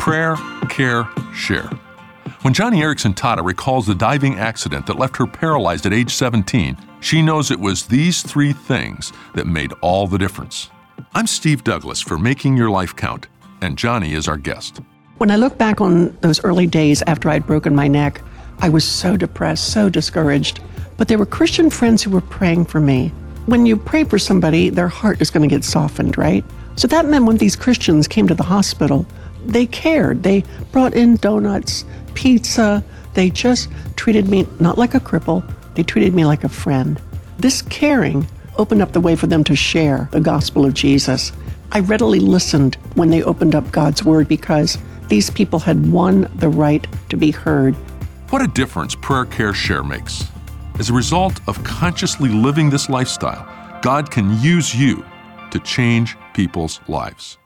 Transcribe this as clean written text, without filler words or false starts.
Prayer, care, share. When Joni Eareckson Tada recalls the diving accident that left her paralyzed at age 17, she knows it was these three things that made all the difference. I'm Steve Douglas for Making Your Life Count, and Joni is our guest. When I look back on those early days after I'd broken my neck, I was so depressed, so discouraged. But there were Christian friends who were praying for me. When you pray for somebody, their heart is going to get softened, right? So that meant when these Christians came to the hospital, they cared. They brought in donuts, pizza. They just treated me not like a cripple. They treated me like a friend. This caring opened up the way for them to share the gospel of Jesus. I readily listened when they opened up God's word because these people had won the right to be heard. What a difference prayer, care, share makes. As a result of consciously living this lifestyle, God can use you to change people's lives.